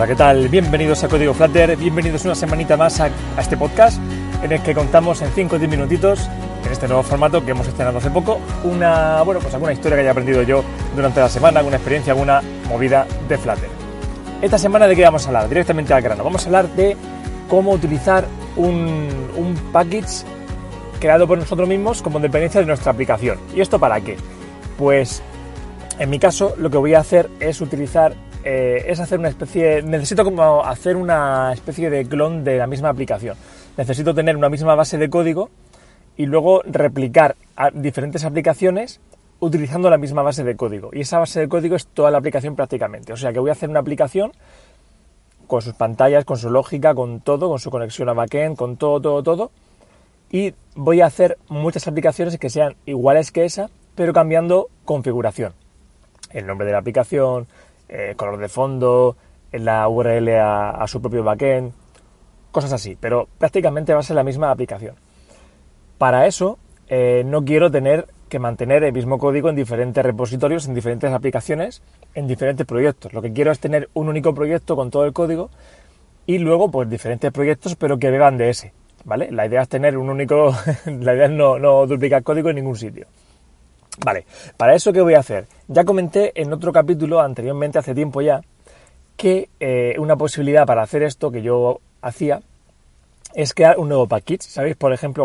Hola, ¿qué tal? Bienvenidos a Código Flutter, bienvenidos una semanita más a este podcast en el que contamos en 5 o 10 minutitos, en este nuevo formato que hemos estrenado hace poco, alguna historia que haya aprendido yo durante la semana, alguna experiencia, alguna movida de Flutter. Esta semana, ¿de qué vamos a hablar? Directamente al grano. Vamos a hablar de cómo utilizar un package creado por nosotros mismos como dependencia de nuestra aplicación. ¿Y esto para qué? Pues en mi caso lo que voy a hacer es necesito como hacer una especie de clon de la misma aplicación. Necesito tener una misma base de código y luego replicar a diferentes aplicaciones utilizando la misma base de código. Y esa base de código es toda la aplicación prácticamente. O sea que voy a hacer una aplicación con sus pantallas, con su lógica, con todo, con su conexión a backend, con todo. Y voy a hacer muchas aplicaciones que sean iguales que esa, pero cambiando configuración. El nombre de la aplicación, color de fondo, la URL a su propio backend, cosas así, pero prácticamente va a ser la misma aplicación. Para eso no quiero tener que mantener el mismo código en diferentes repositorios, en diferentes aplicaciones, en diferentes proyectos. Lo que quiero es tener un único proyecto con todo el código y luego pues diferentes proyectos pero que beban de ese, ¿vale? La idea es tener un único, la idea es no duplicar código en ningún sitio. Vale, para eso ¿qué voy a hacer? Ya comenté en otro capítulo anteriormente, hace tiempo ya, que una posibilidad para hacer esto que yo hacía es crear un nuevo package. ¿Sabéis? Por ejemplo,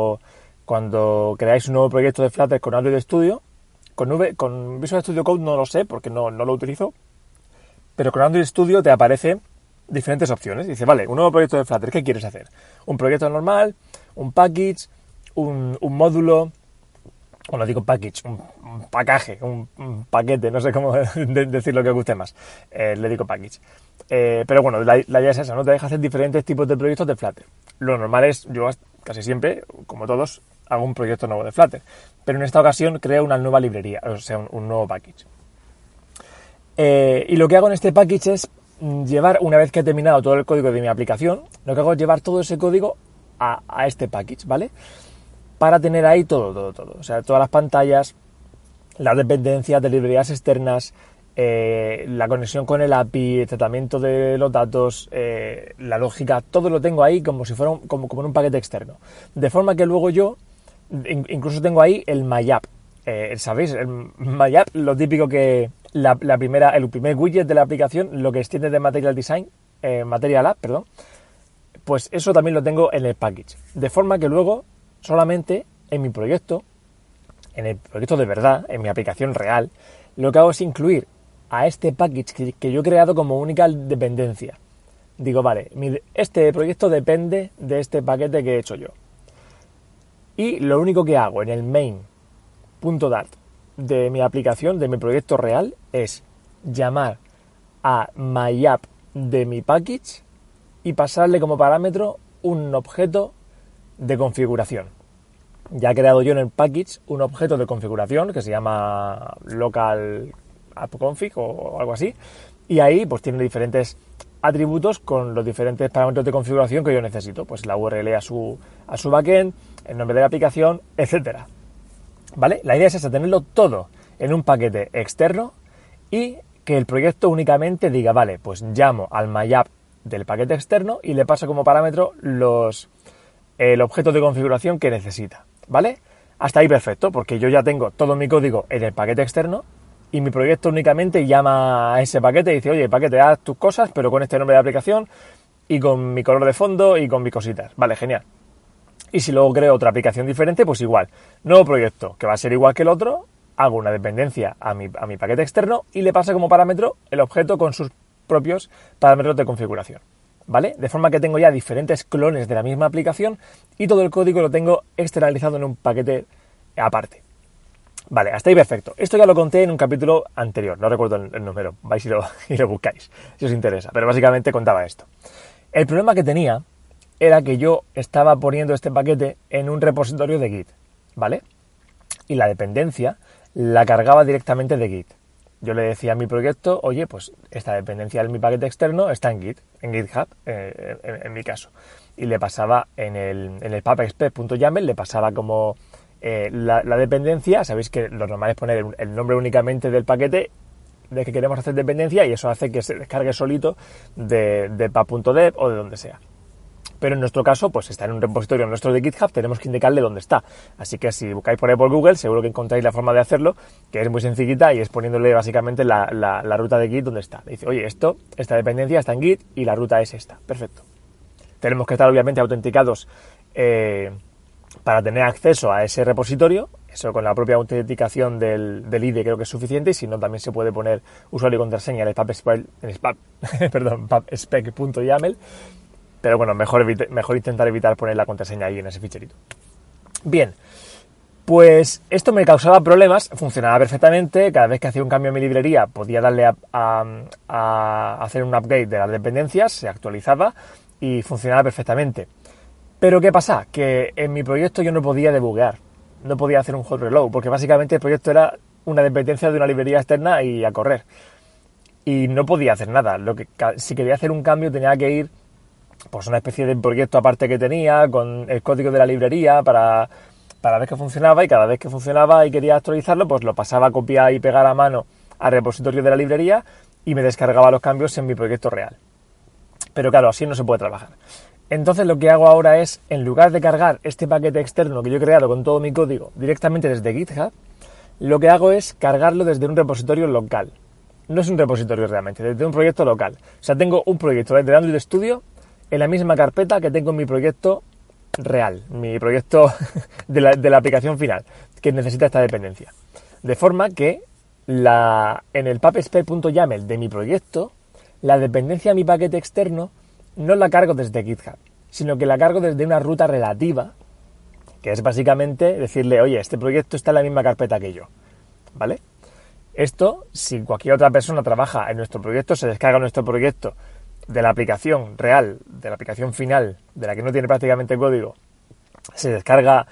cuando creáis un nuevo proyecto de Flutter con Android Studio, con Visual Studio Code no lo sé porque no lo utilizo, pero con Android Studio te aparecen diferentes opciones. Dice, vale, un nuevo proyecto de Flutter, ¿qué quieres hacer? ¿Un proyecto normal? ¿Un package? ¿Un módulo? Bueno, digo package, un paquete, no sé cómo decir lo que os guste más. Le digo package. Pero bueno, la idea es esa, ¿no? Te deja hacer diferentes tipos de proyectos de Flutter. Lo normal es, yo casi siempre, como todos, hago un proyecto nuevo de Flutter. Pero en esta ocasión creo una nueva librería, o sea, un nuevo package. Y lo que hago en este package es llevar, una vez que he terminado todo el código de mi aplicación, lo que hago es llevar todo ese código a este package, ¿vale? Para tener ahí todo. O sea, todas las pantallas, las dependencias de librerías externas, la conexión con el API, el tratamiento de los datos, la lógica, todo lo tengo ahí como si fuera como en un paquete externo. De forma que luego yo, incluso tengo ahí el MyApp. ¿Sabéis? El MyApp, lo típico que el primer widget de la aplicación, lo que extiende de Material App, pues eso también lo tengo en el package. De forma que luego solamente en mi proyecto, en el proyecto de verdad, en mi aplicación real, lo que hago es incluir a este package que yo he creado como única dependencia. Digo, vale, este proyecto depende de este paquete que he hecho yo. Y lo único que hago en el main.dart de mi aplicación, de mi proyecto real, es llamar a MyApp de mi package y pasarle como parámetro un objeto de configuración. Ya he creado yo en el package un objeto de configuración que se llama local app config o algo así, y ahí pues tiene diferentes atributos con los diferentes parámetros de configuración que yo necesito, pues la URL a su backend, el nombre de la aplicación, etcétera. ¿Vale? La idea es esa, tenerlo todo en un paquete externo y que el proyecto únicamente diga, vale, pues llamo al MyApp del paquete externo y le paso como parámetro el objeto de configuración que necesita, ¿vale? Hasta ahí perfecto, porque yo ya tengo todo mi código en el paquete externo y mi proyecto únicamente llama a ese paquete y dice, oye, paquete, haz tus cosas, pero con este nombre de aplicación y con mi color de fondo y con mis cositas. Vale, genial. Y si luego creo otra aplicación diferente, pues igual. Nuevo proyecto, que va a ser igual que el otro, hago una dependencia a mi paquete externo y le paso como parámetro el objeto con sus propios parámetros de configuración. ¿Vale? De forma que tengo ya diferentes clones de la misma aplicación y todo el código lo tengo externalizado en un paquete aparte. Vale, hasta ahí perfecto. Esto ya lo conté en un capítulo anterior, no recuerdo el número, vais y lo buscáis, si os interesa, pero básicamente contaba esto. El problema que tenía era que yo estaba poniendo este paquete en un repositorio de Git, ¿vale? Y la dependencia la cargaba directamente de Git. Yo le decía a mi proyecto, oye, pues esta dependencia de mi paquete externo está en Git, en GitHub, en mi caso. Y le pasaba en el pubexp.yaml, le pasaba como la dependencia. Sabéis que lo normal es poner el nombre únicamente del paquete de que queremos hacer dependencia y eso hace que se descargue solito de pub.dev o de donde sea. Pero en nuestro caso, pues está en un repositorio nuestro de GitHub, tenemos que indicarle dónde está. Así que si buscáis por ahí por Google, seguro que encontráis la forma de hacerlo, que es muy sencillita y es poniéndole básicamente la ruta de Git donde está. Le dice, oye, esta dependencia está en Git y la ruta es esta. Perfecto. Tenemos que estar obviamente autenticados para tener acceso a ese repositorio. Eso con la propia autenticación del IDE creo que es suficiente, y si no también se puede poner usuario y contraseña en el pubspec.yaml. Pero bueno, mejor intentar evitar poner la contraseña ahí en ese ficherito. Bien, pues esto me causaba problemas, funcionaba perfectamente. Cada vez que hacía un cambio en mi librería podía darle a hacer un upgrade de las dependencias, se actualizaba y funcionaba perfectamente. Pero ¿qué pasa? Que en mi proyecto yo no podía debuguear, no podía hacer un hot reload, porque básicamente el proyecto era una dependencia de una librería externa y a correr. Y no podía hacer nada. Si quería hacer un cambio tenía que ir pues una especie de proyecto aparte que tenía con el código de la librería para ver que funcionaba, y cada vez que funcionaba y quería actualizarlo, pues lo pasaba a copiar y pegar a mano al repositorio de la librería y me descargaba los cambios en mi proyecto real. Pero claro, así no se puede trabajar. Entonces lo que hago ahora es, en lugar de cargar este paquete externo que yo he creado con todo mi código directamente desde GitHub, lo que hago es cargarlo desde un repositorio local. No es un repositorio realmente, desde un proyecto local. O sea, tengo un proyecto desde Android Studio en la misma carpeta que tengo en mi proyecto real, mi proyecto de la aplicación final, que necesita esta dependencia. De forma que en el pubspec.yaml de mi proyecto, la dependencia a mi paquete externo no la cargo desde GitHub, sino que la cargo desde una ruta relativa, que es básicamente decirle, oye, este proyecto está en la misma carpeta que yo, ¿vale? Esto, si cualquier otra persona trabaja en nuestro proyecto, se descarga nuestro proyecto de la aplicación real, de la aplicación final, de la que no tiene prácticamente código, se descarga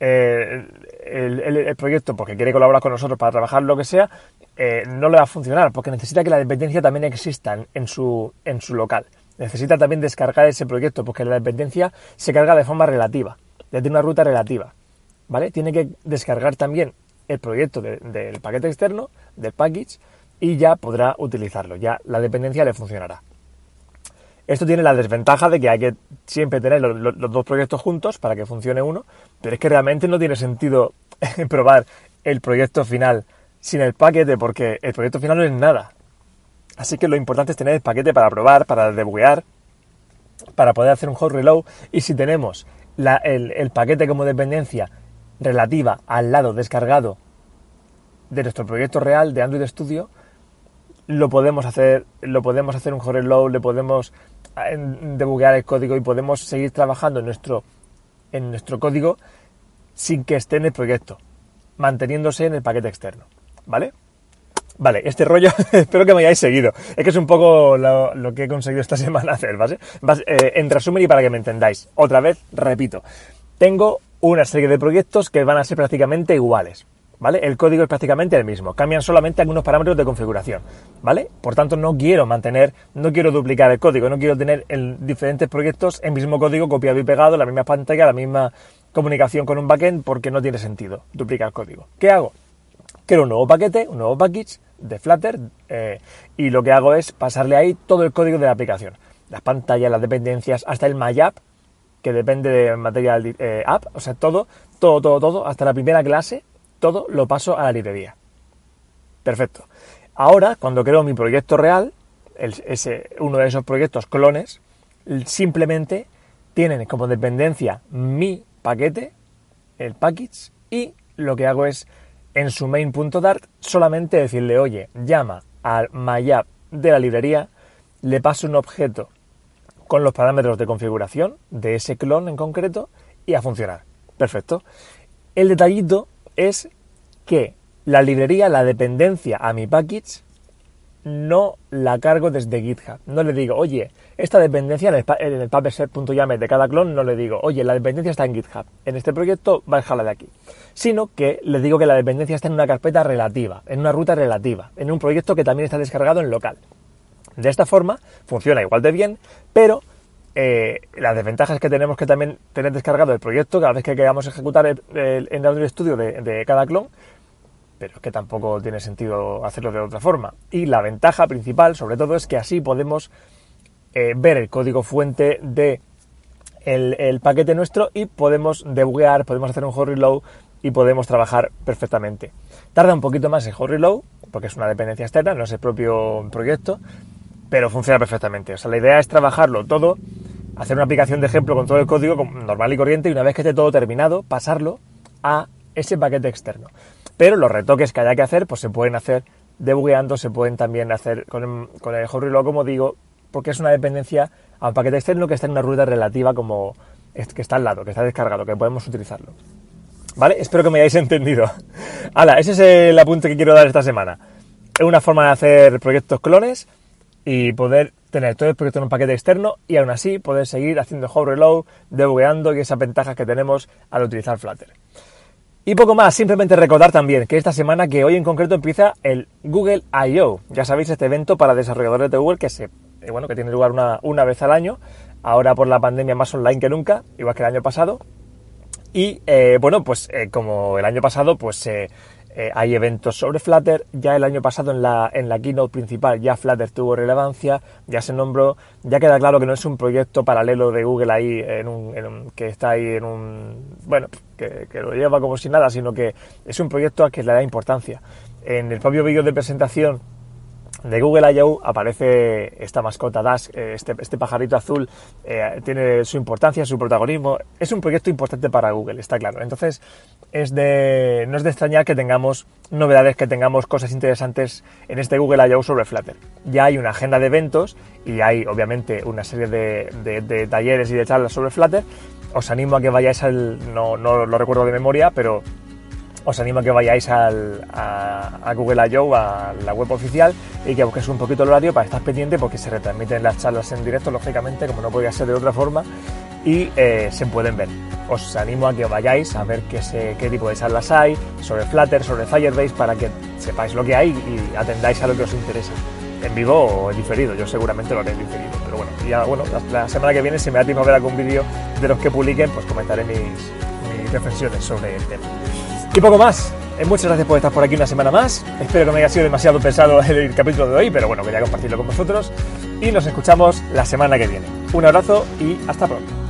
el proyecto porque quiere colaborar con nosotros para trabajar lo que sea, no le va a funcionar porque necesita que la dependencia también exista en su local. Necesita también descargar ese proyecto porque la dependencia se carga de forma relativa, desde una ruta relativa, ¿vale? Tiene que descargar también el proyecto del paquete externo, del package, y ya podrá utilizarlo, ya la dependencia le funcionará. Esto tiene la desventaja de que hay que siempre tener los dos proyectos juntos para que funcione uno, pero es que realmente no tiene sentido probar el proyecto final sin el paquete, porque el proyecto final no es nada. Así que lo importante es tener el paquete para probar, para debuguear, para poder hacer un hot reload, y si tenemos el paquete como dependencia relativa al lado descargado de nuestro proyecto real de Android Studio, lo podemos hacer un hot reload, le podemos debuguear el código y podemos seguir trabajando en nuestro código sin que esté en el proyecto, manteniéndose en el paquete externo, ¿vale? Vale, este rollo espero que me hayáis seguido. Es que es un poco lo que he conseguido esta semana hacer, ¿vale? En resumen y para que me entendáis, otra vez, repito, tengo una serie de proyectos que van a ser prácticamente iguales, ¿vale? El código es prácticamente el mismo, cambian solamente algunos parámetros de configuración, ¿vale? Por tanto, no quiero duplicar el código, no quiero tener en diferentes proyectos el mismo código copiado y pegado, la misma pantalla, la misma comunicación con un backend, porque no tiene sentido duplicar código. ¿Qué hago? Creo un nuevo paquete, un nuevo package de Flutter, y lo que hago es pasarle ahí todo el código de la aplicación. Las pantallas, las dependencias, hasta el MyApp, que depende de Material App, o sea, todo, hasta la primera clase, todo lo paso a la librería. Perfecto. Ahora, cuando creo mi proyecto real, uno de esos proyectos clones, simplemente tienen como dependencia mi paquete, el package, y lo que hago es, en su main.dart, solamente decirle, oye, llama al MyApp de la librería, le paso un objeto con los parámetros de configuración de ese clon en concreto y a funcionar. Perfecto. El detallito es que la librería, la dependencia a mi package, no la cargo desde GitHub. No le digo, oye, esta dependencia en el pubspec.yaml de cada clon, no le digo, oye, la dependencia está en GitHub. En este proyecto, bájala de aquí. Sino que le digo que la dependencia está en una carpeta relativa, en una ruta relativa, en un proyecto que también está descargado en local. De esta forma, funciona igual de bien, pero las desventajas que tenemos que también tener descargado el proyecto cada vez que queramos ejecutar en Android Studio de cada clon, pero es que tampoco tiene sentido hacerlo de otra forma. Y la ventaja principal, sobre todo, es que así podemos ver el código fuente de el paquete nuestro y podemos debuguear, podemos hacer un hot reload y podemos trabajar perfectamente. Tarda un poquito más el hot reload, porque es una dependencia externa, no es el propio proyecto, pero funciona perfectamente. O sea, la idea es trabajarlo todo, hacer una aplicación de ejemplo con todo el código normal y corriente, y una vez que esté todo terminado, pasarlo a ese paquete externo. Pero los retoques que haya que hacer, pues se pueden hacer debugueando, se pueden también hacer con el hot reload, como digo, porque es una dependencia a un paquete externo que está en una ruta relativa, como que está al lado, que está descargado, que podemos utilizarlo. ¿Vale? Espero que me hayáis entendido. Hala, ese es el apunte que quiero dar esta semana. Es una forma de hacer proyectos clones y poder tener todo el proyecto en un paquete externo y aún así poder seguir haciendo hot reload, debugueando y esas ventajas que tenemos al utilizar Flutter. Y poco más, simplemente recordar también que esta semana, que hoy en concreto empieza el Google I.O. Ya sabéis, este evento para desarrolladores de Google que tiene lugar una vez al año, ahora por la pandemia más online que nunca, igual que el año pasado. Y como el año pasado, hay eventos sobre Flutter. Ya el año pasado en la keynote principal ya Flutter tuvo relevancia, ya se nombró, ya queda claro que no es un proyecto paralelo de Google ahí que está ahí que lo lleva como si nada, sino que es un proyecto al que le da importancia. En el propio vídeo de presentación de Google I.O. aparece esta mascota Dash, este pajarito azul, tiene su importancia, su protagonismo. Es un proyecto importante para Google, está claro. Entonces, no es de extrañar que tengamos novedades, que tengamos cosas interesantes en este Google I.O. sobre Flutter. Ya hay una agenda de eventos y hay, obviamente, una serie de talleres y de charlas sobre Flutter. Os animo a que vayáis no lo recuerdo de memoria, pero os animo a que vayáis a Google I.O., a la web oficial, y que busquéis un poquito el horario para estar pendiente, porque se retransmiten las charlas en directo, lógicamente, como no podía ser de otra forma, y se pueden ver. Os animo a que vayáis a ver qué tipo de charlas hay sobre Flutter, sobre Firebase, para que sepáis lo que hay y atendáis a lo que os interesa. En vivo o en diferido, yo seguramente lo haré en diferido, pero la semana que viene, si me da tiempo a ver algún vídeo de los que publiquen, pues comentaré mis reflexiones sobre el tema. Y poco más. Muchas gracias por estar por aquí una semana más. Espero que no haya sido demasiado pesado el capítulo de hoy, pero bueno, quería compartirlo con vosotros. Y nos escuchamos la semana que viene. Un abrazo y hasta pronto.